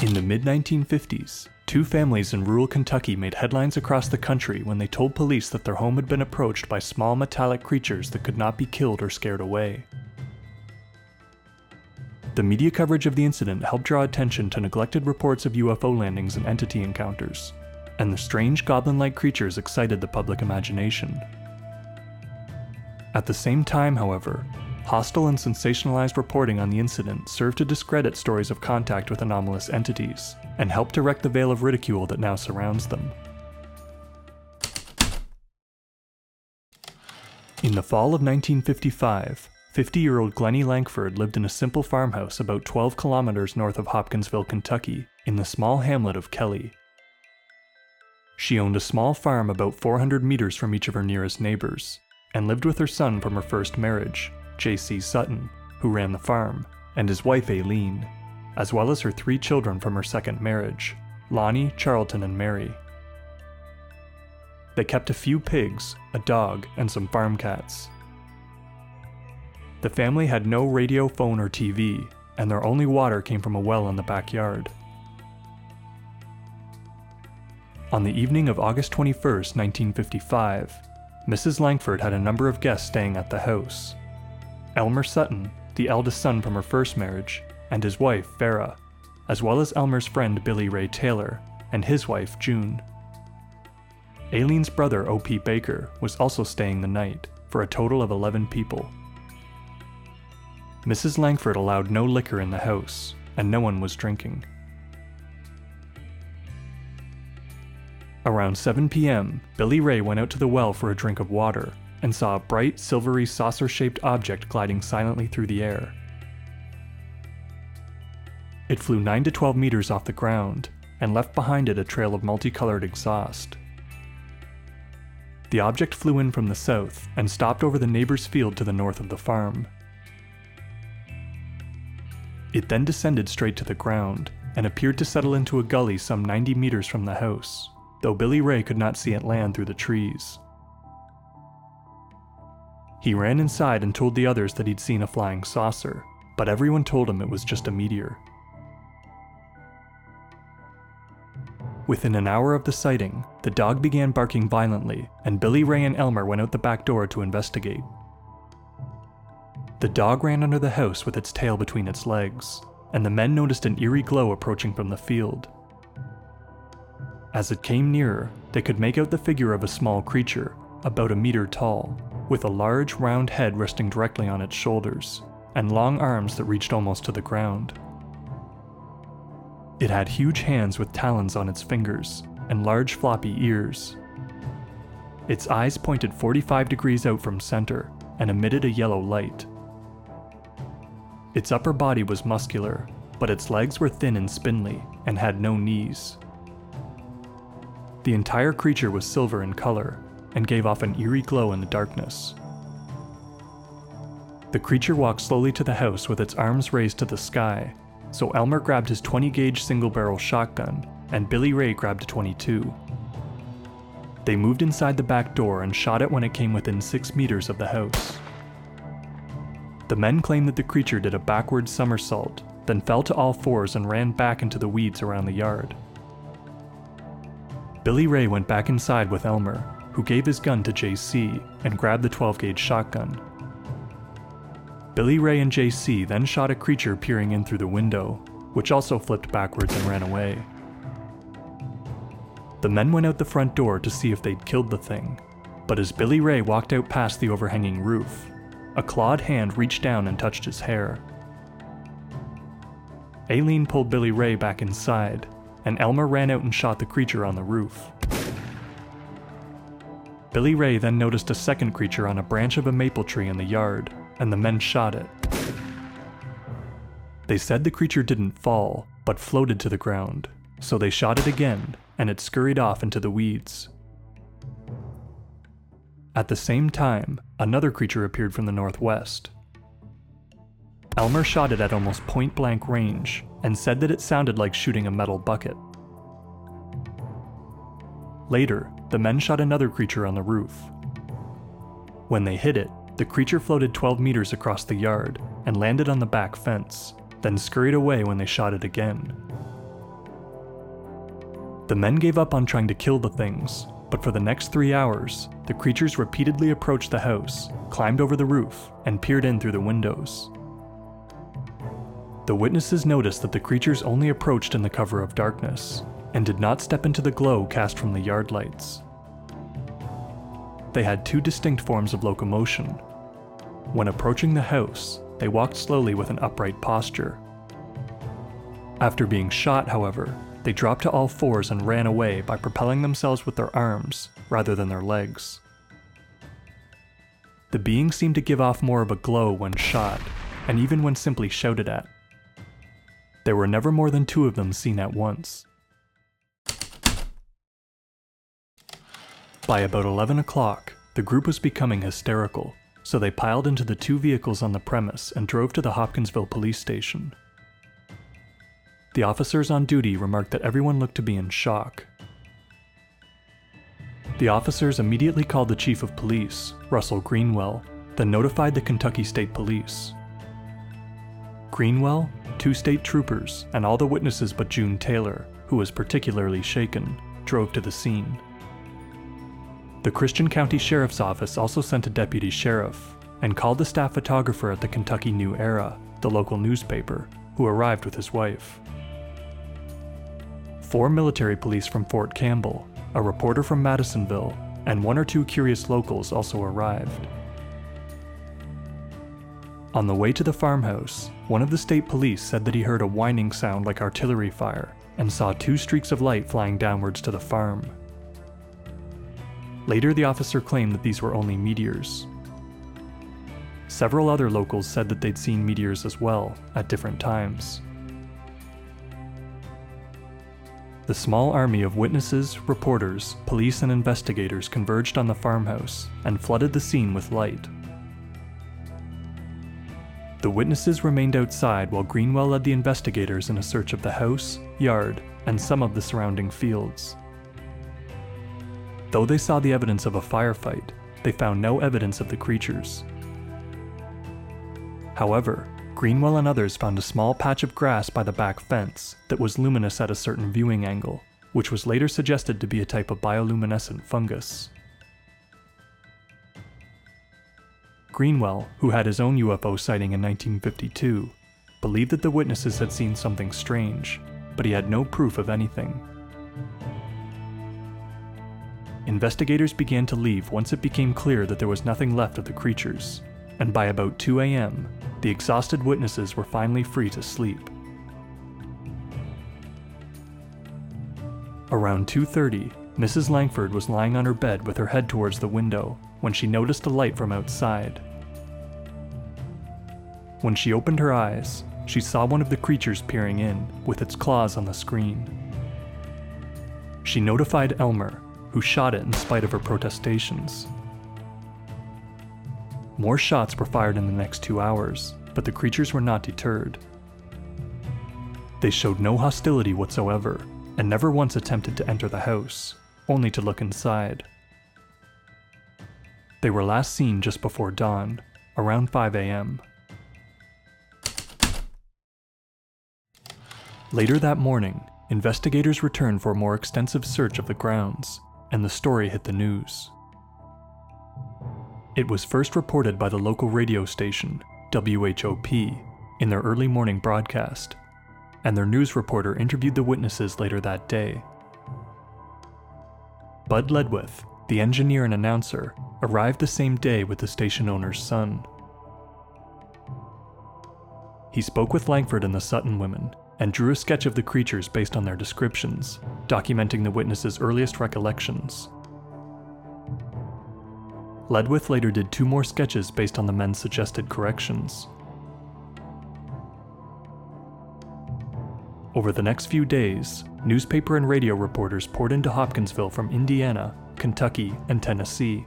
In the mid-1950s, two families in rural Kentucky made headlines across the country when they told police that their home had been approached by small metallic creatures that could not be killed or scared away. The media coverage of the incident helped draw attention to neglected reports of UFO landings and entity encounters, and the strange goblin-like creatures excited the public imagination. At the same time, however, hostile and sensationalized reporting on the incident served to discredit stories of contact with anomalous entities, and helped to wreck the veil of ridicule that now surrounds them. In the fall of 1955, 50-year-old Glennie Langford lived in a simple farmhouse about 12 kilometers north of Hopkinsville, Kentucky, in the small hamlet of Kelly. She owned a small farm about 400 meters from each of her nearest neighbors, and lived with her son from her first marriage, J.C. Sutton, who ran the farm, and his wife Aileen, as well as her 3 children from her second marriage, Lonnie, Charlton, and Mary. They kept a few pigs, a dog, and some farm cats. The family had no radio, phone, or TV, and their only water came from a well in the backyard. On the evening of August 21, 1955, Mrs. Langford had a number of guests staying at the house. Elmer Sutton, the eldest son from her first marriage, and his wife, Vera, as well as Elmer's friend Billy Ray Taylor, and his wife, June. Aileen's brother, O.P. Baker, was also staying the night, for a total of 11 people. Mrs. Langford allowed no liquor in the house, and no one was drinking. Around 7 p.m., Billy Ray went out to the well for a drink of water, and saw a bright, silvery, saucer-shaped object gliding silently through the air. It flew 9 to 12 meters off the ground, and left behind it a trail of multicolored exhaust. The object flew in from the south, and stopped over the neighbor's field to the north of the farm. It then descended straight to the ground, and appeared to settle into a gully some 90 meters from the house, though Billy Ray could not see it land through the trees. He ran inside and told the others that he'd seen a flying saucer, but everyone told him it was just a meteor. Within an hour of the sighting, the dog began barking violently, and Billy Ray and Elmer went out the back door to investigate. The dog ran under the house with its tail between its legs, and the men noticed an eerie glow approaching from the field. As it came nearer, they could make out the figure of a small creature, about a meter tall, with a large round head resting directly on its shoulders, and long arms that reached almost to the ground. It had huge hands with talons on its fingers, and large floppy ears. Its eyes pointed 45 degrees out from center, and emitted a yellow light. Its upper body was muscular, but its legs were thin and spindly, and had no knees. The entire creature was silver in color, and gave off an eerie glow in the darkness. The creature walked slowly to the house with its arms raised to the sky, so Elmer grabbed his 20-gauge single-barrel shotgun, and Billy Ray grabbed a .22. They moved inside the back door and shot it when it came within 6 meters of the house. The men claimed that the creature did a backward somersault, then fell to all fours and ran back into the weeds around the yard. Billy Ray went back inside with Elmer, who gave his gun to JC and grabbed the 12-gauge shotgun. Billy Ray and JC then shot a creature peering in through the window, which also flipped backwards and ran away. The men went out the front door to see if they'd killed the thing, but as Billy Ray walked out past the overhanging roof, a clawed hand reached down and touched his hair. Aileen pulled Billy Ray back inside, and Elmer ran out and shot the creature on the roof. Billy Ray then noticed a second creature on a branch of a maple tree in the yard, and the men shot it. They said the creature didn't fall, but floated to the ground, so they shot it again, and it scurried off into the weeds. At the same time, another creature appeared from the northwest. Elmer shot it at almost point-blank range, and said that it sounded like shooting a metal bucket. Later, the men shot another creature on the roof. When they hit it, the creature floated 12 meters across the yard and landed on the back fence, then scurried away when they shot it again. The men gave up on trying to kill the things, but for the next 3 hours, the creatures repeatedly approached the house, climbed over the roof, and peered in through the windows. The witnesses noticed that the creatures only approached in the cover of darkness, and did not step into the glow cast from the yard lights. They had 2 distinct forms of locomotion. When approaching the house, they walked slowly with an upright posture. After being shot, however, they dropped to all fours and ran away by propelling themselves with their arms rather than their legs. The beings seemed to give off more of a glow when shot, and even when simply shouted at. There were never more than 2 of them seen at once. By about 11 o'clock, the group was becoming hysterical, so they piled into the 2 vehicles on the premise and drove to the Hopkinsville police station. The officers on duty remarked that everyone looked to be in shock. The officers immediately called the chief of police, Russell Greenwell, then notified the Kentucky State Police. Greenwell, 2 state troopers, and all the witnesses but June Taylor, who was particularly shaken, drove to the scene. The Christian County Sheriff's Office also sent a deputy sheriff, and called the staff photographer at the Kentucky New Era, the local newspaper, who arrived with his wife. 4 military police from Fort Campbell, a reporter from Madisonville, and 1 or 2 curious locals also arrived. On the way to the farmhouse, one of the state police said that he heard a whining sound like artillery fire, and saw 2 streaks of light flying downwards to the farm. Later, the officer claimed that these were only meteors. Several other locals said that they'd seen meteors as well, at different times. The small army of witnesses, reporters, police, and investigators converged on the farmhouse and flooded the scene with light. The witnesses remained outside while Greenwell led the investigators in a search of the house, yard, and some of the surrounding fields. Though they saw the evidence of a firefight, they found no evidence of the creatures. However, Greenwell and others found a small patch of grass by the back fence that was luminous at a certain viewing angle, which was later suggested to be a type of bioluminescent fungus. Greenwell, who had his own UFO sighting in 1952, believed that the witnesses had seen something strange, but he had no proof of anything. Investigators began to leave once it became clear that there was nothing left of the creatures, and by about 2 a.m., the exhausted witnesses were finally free to sleep. Around 2:30, Mrs. Langford was lying on her bed with her head towards the window when she noticed a light from outside. When she opened her eyes, she saw one of the creatures peering in, with its claws on the screen. She notified Elmer, who shot it in spite of her protestations. More shots were fired in the next 2 hours, but the creatures were not deterred. They showed no hostility whatsoever, and never once attempted to enter the house, only to look inside. They were last seen just before dawn, around 5 a.m. Later that morning, investigators returned for a more extensive search of the grounds, and the story hit the news. It was first reported by the local radio station, WHOP, in their early morning broadcast, and their news reporter interviewed the witnesses later that day. Bud Ledwith, the engineer and announcer, arrived the same day with the station owner's son. He spoke with Langford and the Sutton women, and drew a sketch of the creatures based on their descriptions, documenting the witnesses' earliest recollections. Ledwith later did 2 more sketches based on the men's suggested corrections. Over the next few days, newspaper and radio reporters poured into Hopkinsville from Indiana, Kentucky, and Tennessee.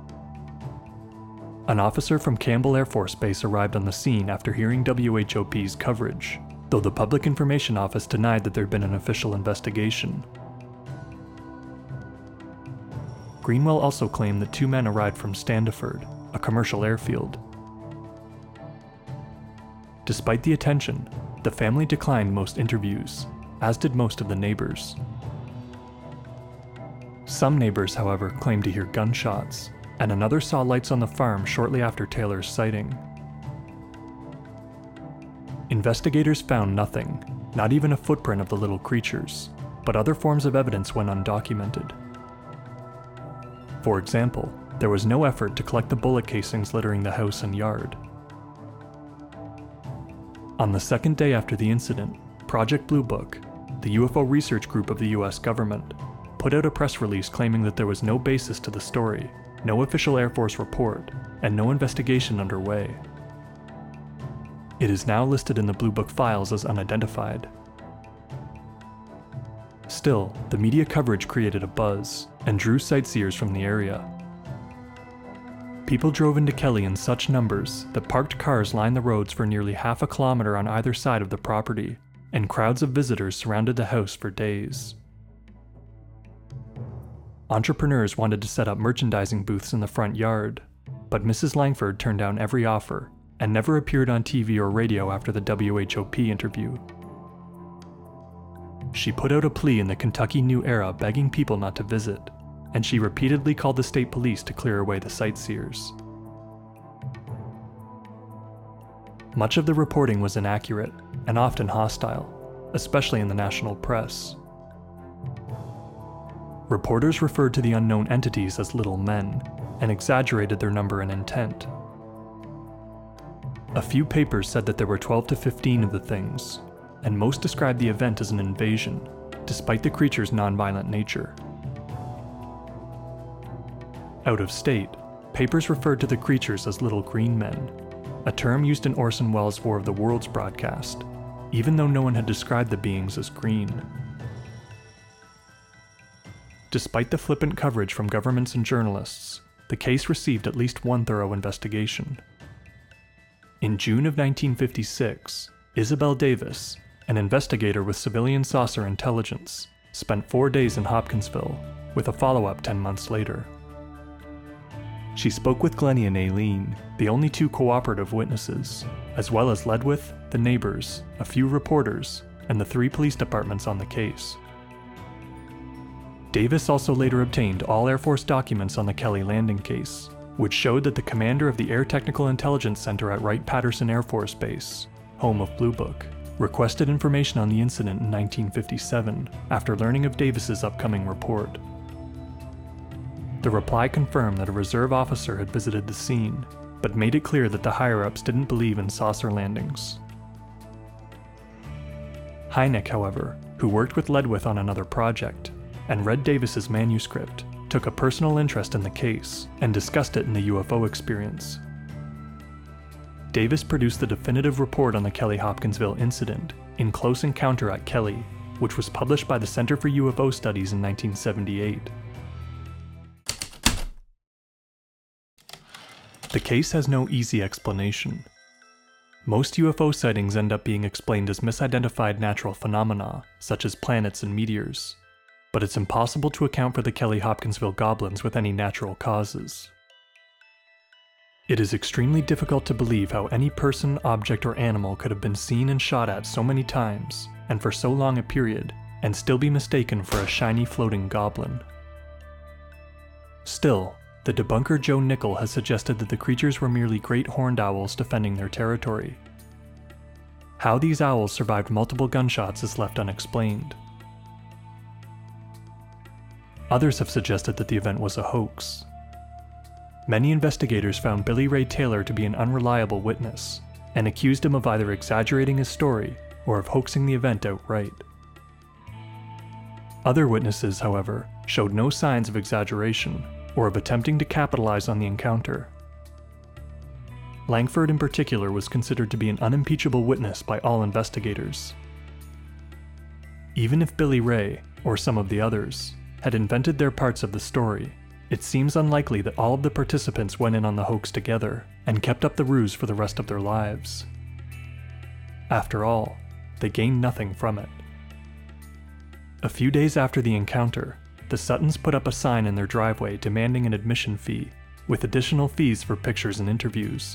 An officer from Campbell Air Force Base arrived on the scene after hearing WHOP's coverage, though the Public Information Office denied that there had been an official investigation. Greenwell also claimed that 2 men arrived from Standiford, a commercial airfield. Despite the attention, the family declined most interviews, as did most of the neighbors. Some neighbors, however, claimed to hear gunshots, and another saw lights on the farm shortly after Taylor's sighting. Investigators found nothing, not even a footprint of the little creatures, but other forms of evidence went undocumented. For example, there was no effort to collect the bullet casings littering the house and yard. On the second day after the incident, Project Blue Book, the UFO research group of the US government, put out a press release claiming that there was no basis to the story, no official Air Force report, and no investigation underway. It is now listed in the Blue Book files as unidentified. Still, the media coverage created a buzz and drew sightseers from the area. People drove into Kelly in such numbers that parked cars lined the roads for nearly half a kilometer on either side of the property, and crowds of visitors surrounded the house for days. Entrepreneurs wanted to set up merchandising booths in the front yard, but Mrs. Langford turned down every offer and never appeared on TV or radio after the WHOP interview. She put out a plea in the Kentucky New Era begging people not to visit, and she repeatedly called the state police to clear away the sightseers. Much of the reporting was inaccurate and often hostile, especially in the national press. Reporters referred to the unknown entities as little men and exaggerated their number and intent. A few papers said that there were 12 to 15 of the things, and most described the event as an invasion, despite the creature's nonviolent nature. Out of state, papers referred to the creatures as little green men, a term used in Orson Welles' War of the Worlds broadcast, even though no one had described the beings as green. Despite the flippant coverage from governments and journalists, the case received at least one thorough investigation. In June of 1956, Isabel Davis, an investigator with civilian saucer intelligence, spent 4 days in Hopkinsville, with a follow-up 10 months later. She spoke with Glennie and Aileen, the only two cooperative witnesses, as well as Ledwith, the neighbors, a few reporters, and the 3 police departments on the case. Davis also later obtained all Air Force documents on the Kelly landing case, which showed that the commander of the Air Technical Intelligence Center at Wright-Patterson Air Force Base, home of Blue Book, requested information on the incident in 1957 after learning of Davis's upcoming report. The reply confirmed that a reserve officer had visited the scene, but made it clear that the higher-ups didn't believe in saucer landings. Hynek, however, who worked with Ledwith on another project, and read Davis's manuscript, took a personal interest in the case and discussed it in the UFO experience. Davis produced the definitive report on the Kelly-Hopkinsville incident in Close Encounter at Kelly, which was published by the Center for UFO Studies in 1978. The case has no easy explanation. Most UFO sightings end up being explained as misidentified natural phenomena, such as planets and meteors, but it's impossible to account for the Kelly-Hopkinsville goblins with any natural causes. It is extremely difficult to believe how any person, object, or animal could have been seen and shot at so many times, and for so long a period, and still be mistaken for a shiny floating goblin. Still, the debunker Joe Nickell has suggested that the creatures were merely great horned owls defending their territory. How these owls survived multiple gunshots is left unexplained. Others have suggested that the event was a hoax. Many investigators found Billy Ray Taylor to be an unreliable witness, and accused him of either exaggerating his story or of hoaxing the event outright. Other witnesses, however, showed no signs of exaggeration or of attempting to capitalize on the encounter. Langford in particular was considered to be an unimpeachable witness by all investigators. Even if Billy Ray, or some of the others, had invented their parts of the story, it seems unlikely that all of the participants went in on the hoax together and kept up the ruse for the rest of their lives. After all, they gained nothing from it. A few days after the encounter, the Suttons put up a sign in their driveway demanding an admission fee, with additional fees for pictures and interviews.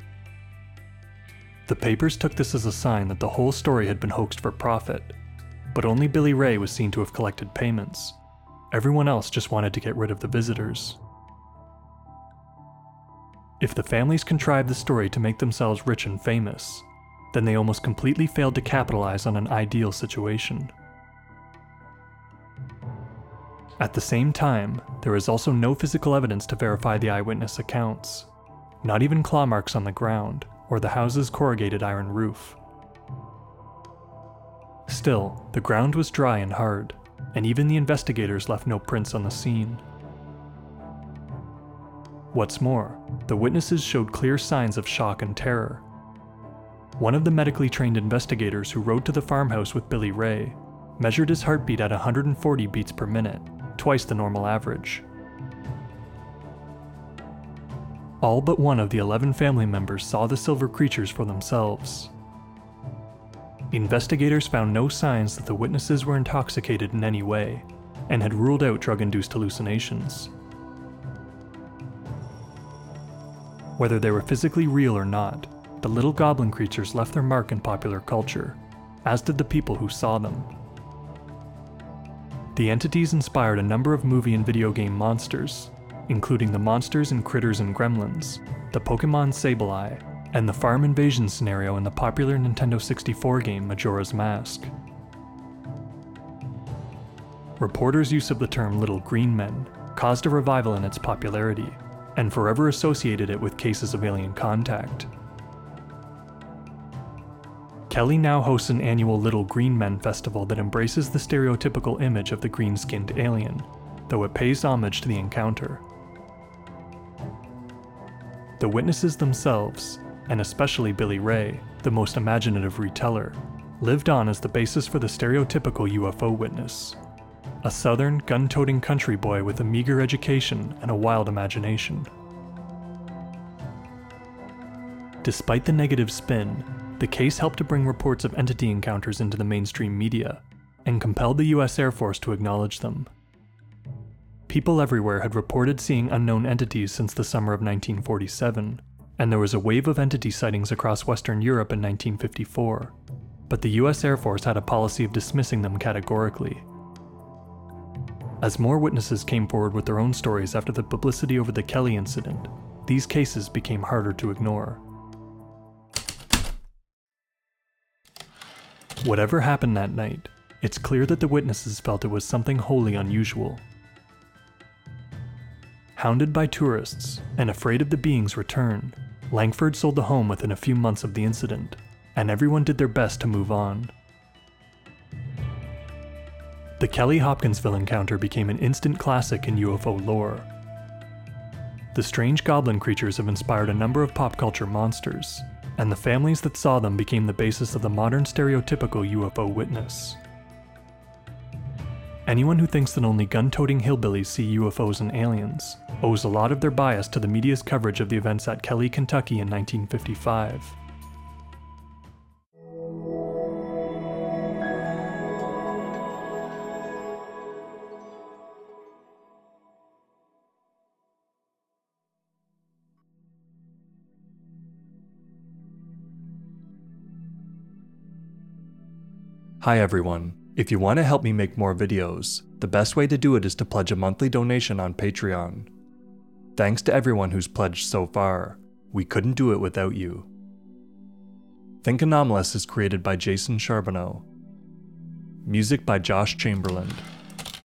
The papers took this as a sign that the whole story had been hoaxed for profit, but only Billy Ray was seen to have collected payments, Everyone else just wanted to get rid of the visitors. If the families contrived the story to make themselves rich and famous, then they almost completely failed to capitalize on an ideal situation. At the same time, there is also no physical evidence to verify the eyewitness accounts, not even claw marks on the ground or the house's corrugated iron roof. Still, the ground was dry and hard, and even the investigators left no prints on the scene. What's more, the witnesses showed clear signs of shock and terror. One of the medically trained investigators who rode to the farmhouse with Billy Ray measured his heartbeat at 140 beats per minute, twice the normal average. All but one of the 11 family members saw the silver creatures for themselves. Investigators found no signs that the witnesses were intoxicated in any way, and had ruled out drug-induced hallucinations. Whether they were physically real or not, the little goblin creatures left their mark in popular culture, as did the people who saw them. The entities inspired a number of movie and video game monsters, including the monsters in Critters and Gremlins, the Pokémon Sableye, and the farm invasion scenario in the popular Nintendo 64 game Majora's Mask. Reporters' use of the term Little Green Men caused a revival in its popularity, and forever associated it with cases of alien contact. Kelly now hosts an annual Little Green Men festival that embraces the stereotypical image of the green-skinned alien, though it pays homage to the encounter. The witnesses themselves, and especially Billy Ray, the most imaginative reteller, lived on as the basis for the stereotypical UFO witness. A southern, gun-toting country boy with a meager education and a wild imagination. Despite the negative spin, the case helped to bring reports of entity encounters into the mainstream media, and compelled the US Air Force to acknowledge them. People everywhere had reported seeing unknown entities since the summer of 1947, and there was a wave of entity sightings across Western Europe in 1954, but the US Air Force had a policy of dismissing them categorically. As more witnesses came forward with their own stories after the publicity over the Kelly incident, these cases became harder to ignore. Whatever happened that night, it's clear that the witnesses felt it was something wholly unusual. Hounded by tourists, and afraid of the being's return, Langford sold the home within a few months of the incident, and everyone did their best to move on. The Kelly Hopkinsville encounter became an instant classic in UFO lore. The strange goblin creatures have inspired a number of pop culture monsters, and the families that saw them became the basis of the modern stereotypical UFO witness. Anyone who thinks that only gun-toting hillbillies see UFOs and aliens owes a lot of their bias to the media's coverage of the events at Kelly, Kentucky in 1955. Hi everyone. If you want to help me make more videos, the best way to do it is to pledge a monthly donation on Patreon. Thanks to everyone who's pledged so far. We couldn't do it without you. Think Anomalous is created by Jason Charbonneau. Music by Josh Chamberlain.